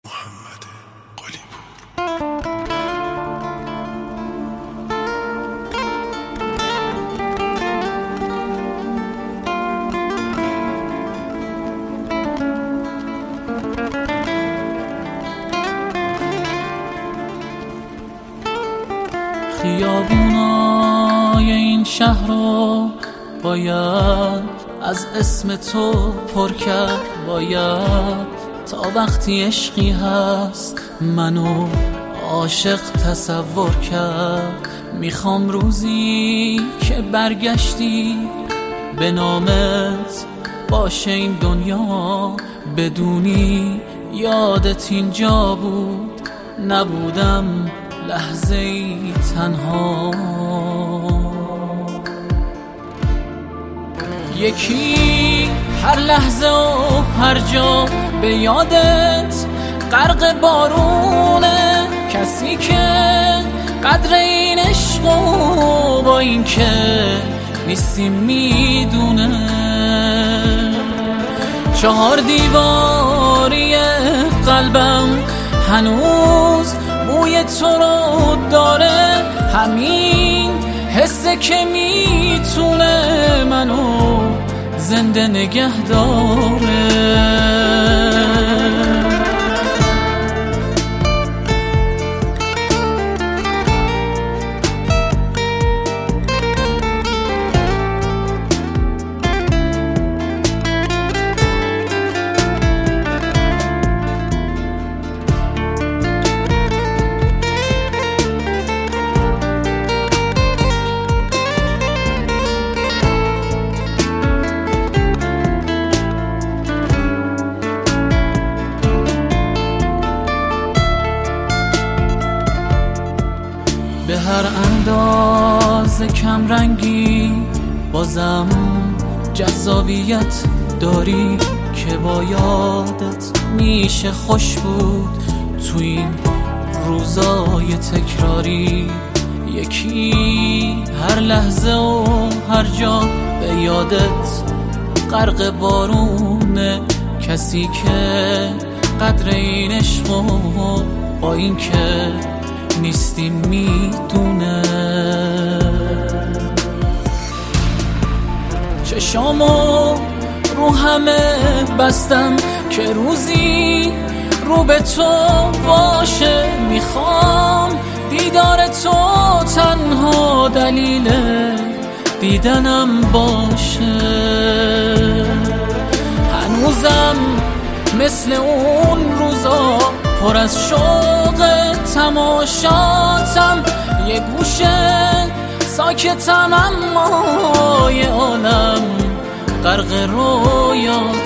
محمد قلی‌پور. خیابونای این شهر رو باید از اسم تو پر کرد، باید تا وقتی عشقی هست منو عاشق تصور کرد. میخوام روزی که برگشتی به نامت باشه این دنیا، بدونی یادت اینجا بود، نبودم لحظه ای تنها. یکی هر لحظه و هر جا به یادت غرق بارونه، کسی که قدر این عشق و با این که نیستی میدونه. چهار دیواری قلبم هنوز بوی تو رو داره، همین حسه که میتونه منو زنده نگه داره. به هر اندازه کم رنگی بازم جذابیت داری، که با یادت میشه خوش بود تو این روزای تکراری. یکی هر لحظه و هر جا به یادت غرق بارونه، کسی که قدر این عشق و با این که نیستی میدونه. چشامو رو همه بستم که روزی رو به تو باشه، میخوام دیدار تو تنها دلیل دیدنم باشه. هنوزم مثل اون روزا پر از شوق تماشاتم، یه گوشه ساکتم اما یه عالم غرق رویات.